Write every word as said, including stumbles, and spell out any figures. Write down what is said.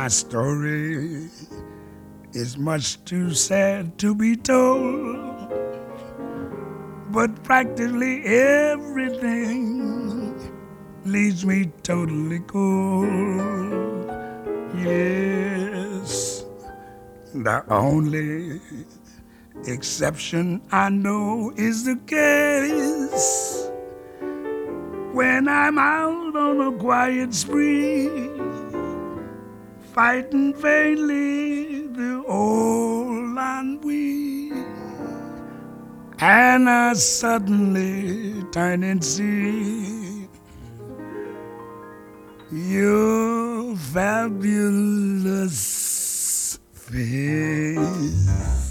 My story is much too sad to be told, but practically everything leaves me totally cold. Yes, the only exception I know is the case when I'm out on a quiet spree, fighting vainly the old ennui, and I suddenly turn and see your fabulous face.